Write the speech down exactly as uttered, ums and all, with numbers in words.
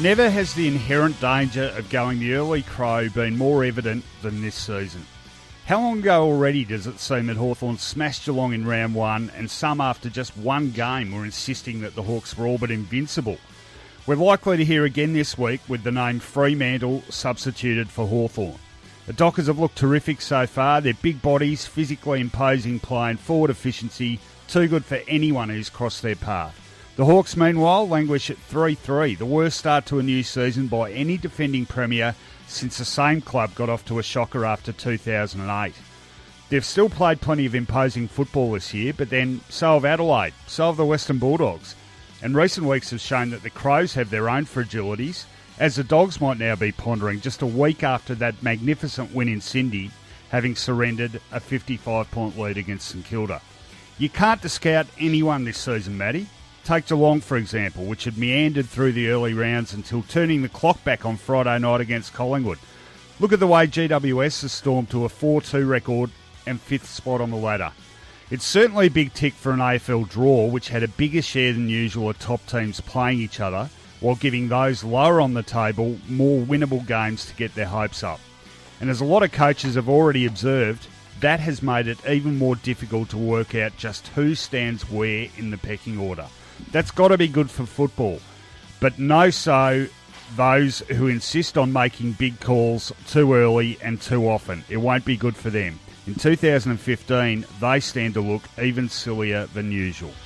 Never has the inherent danger of going the early crow been more evident than this season. How long ago already does it seem that Hawthorn smashed Geelong in round one, and some after just one game were insisting that the Hawks were all but invincible? We're likely to hear again this week with the name Fremantle substituted for Hawthorn. The Dockers have looked terrific so far. Their big bodies, physically imposing play and forward efficiency, too good for anyone who's crossed their path. The Hawks, meanwhile, languish at three three, the worst start to a new season by any defending premier since the same club got off to a shocker after two thousand eight. They've still played plenty of imposing football this year, but then so have Adelaide, so have the Western Bulldogs. And recent weeks have shown that the Crows have their own fragilities, as the Dogs might now be pondering just a week after that magnificent win in Cindy, having surrendered a fifty-five point lead against St Kilda. You can't discount anyone this season, Matty. Take Geelong, for example, which had meandered through the early rounds until turning the clock back on Friday night against Collingwood. Look at the way G W S has stormed to a four two record and fifth spot on the ladder. It's certainly a big tick for an A F L draw, which had a bigger share than usual of top teams playing each other, while giving those lower on the table more winnable games to get their hopes up. And as a lot of coaches have already observed, that has made it even more difficult to work out just who stands where in the pecking order. That's got to be good for football, but no so those who insist on making big calls too early and too often. It won't be good for them. In two thousand fifteen, they stand to look even sillier than usual.